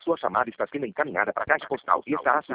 Sua chamada está sendo encaminhada para a caixa postal e está associada